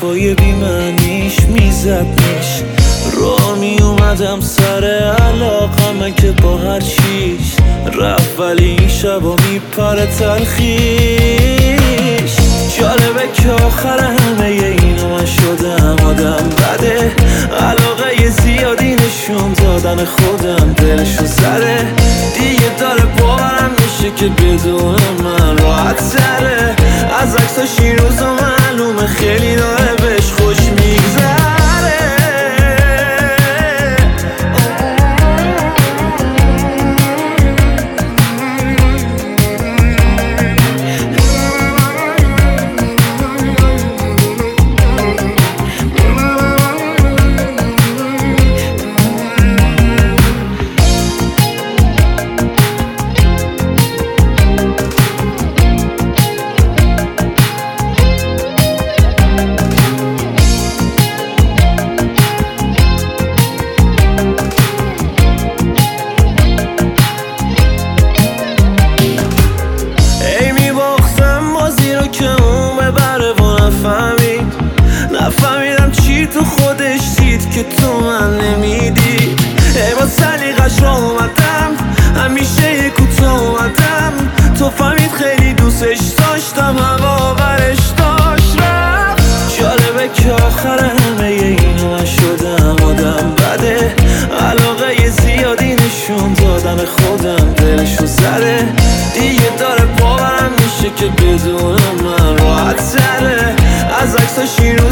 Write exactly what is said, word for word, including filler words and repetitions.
حرفای بی معنیش میزدنش. را می اومدم سر علاقمه که با هر چیش رفت، ولی این شبا میپره تلخیش. جالبه که آخر همه اینا من شدم آدم بده، علاقه زیادی نشون دادن خودم دلشو زده. دیگه داره باورم میشه که بدون من راحت تره. از عکساش این روزا معلومه خیلی داره بهش خوش میگذره. نفهمیدم چی تو خودش دید که تو من نمیدی. ای با سلیقش را اومدم، همیشه یه کوتاه اومدم. تو فهمید خیلی دوستش داشتم، هوا برش داشت رفت. جالبه که آخر همه اینا من شدم آدم بده، علاقه زیادی نشون دادن خودم دلشو زده. دیگه داره باورم میشه که بدون من راحت تره. از عکساش این